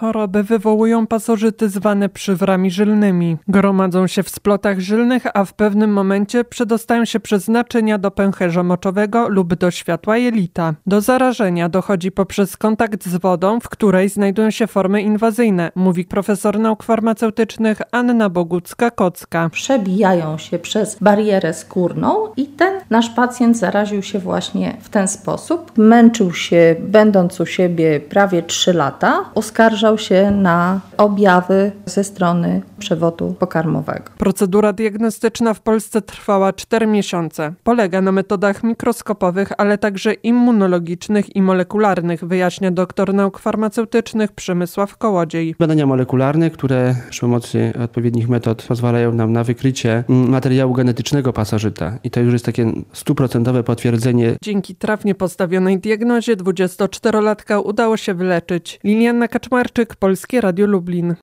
choroby wywołują pasożyty zwane przywrami żylnymi. Gromadzą się w splotach żylnych, a w pewnym momencie przedostają się przez naczynia do pęcherza moczowego lub do światła jelita. Do zarażenia dochodzi poprzez kontakt z wodą, w której znajdują się formy inwazyjne, mówi profesor nauk farmaceutycznych Anna Bogucka-Kocka. Przebijają się przez barierę skórną i ten nasz pacjent zaraził się właśnie w ten sposób. Męczył się, będąc u siebie prawie 3 lata, oskarżał się na objawy ze strony przewodu pokarmowego. Procedura diagnostyczna w Polsce trwała 4 miesiące. Polega na metodach mikroskopowych, ale także immunologicznych i molekularnych, wyjaśnia doktor nauk farmaceutycznych Przemysław Kołodziej. Badania molekularne, które przy pomocy odpowiednich metod pozwalają nam na wykrycie materiału genetycznego pasożyta. I to już jest takie 100% potwierdzenie. Dzięki trafnie postawionej diagnozie 24-latka udało się wyleczyć. Lilianna Kaczmarczyk, Polskie Radio Lublin.